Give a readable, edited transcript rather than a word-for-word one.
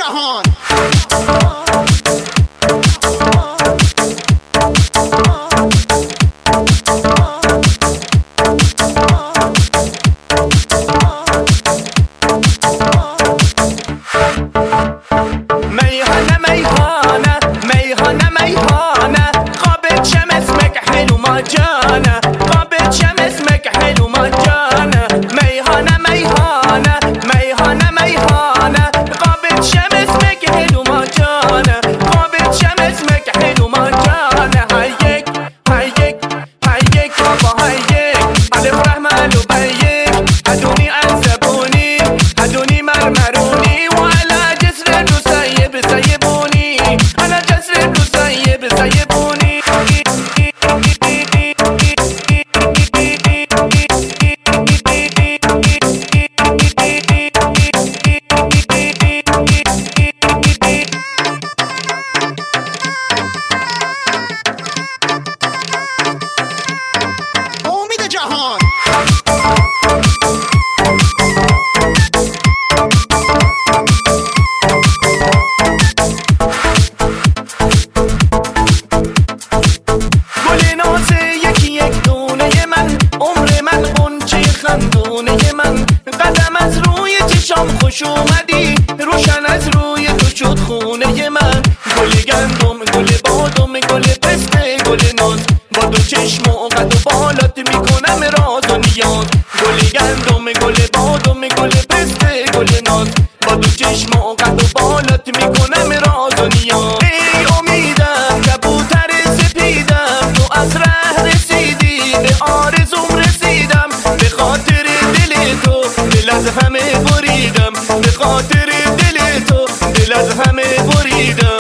جهان. میهانه میهانه میهانه میهانه قابل شم اسمك حلو ما جانه قابل شم اسمك حلو ما جانه میهانه میهانه میهانه میهانه قابل شم اسمك حلو ما جانه قابل شم اسمك حلو ما جانه هيك هيك هيك بابا هيك الف رحمن وبيك هدوني عذبوني هدوني مرمروني وعلى جسر الرسيب سيبوني على جسر الرسيب سيبوني امید جهان. گل ناز یکی یک دونه من عمر من غنچه خندونه من قدم از روی چشام خوش اومدی روشن از روی تو شد خونه من گل گندم گل بادم گل پسته گل ناز با دو چشم و قد و بالات میکنم راز و نیاز گل گندم گل بادم گل پسته گل ناز با دو چشم و قد و بالات میکنم راز و نیاز ای امیدم کبوتر سپیدم تو از ره رسیدی به آرزوم رسیدم به خاطر دل تو دل از همه بریدم به خاطر دل تو دل از همه بریدم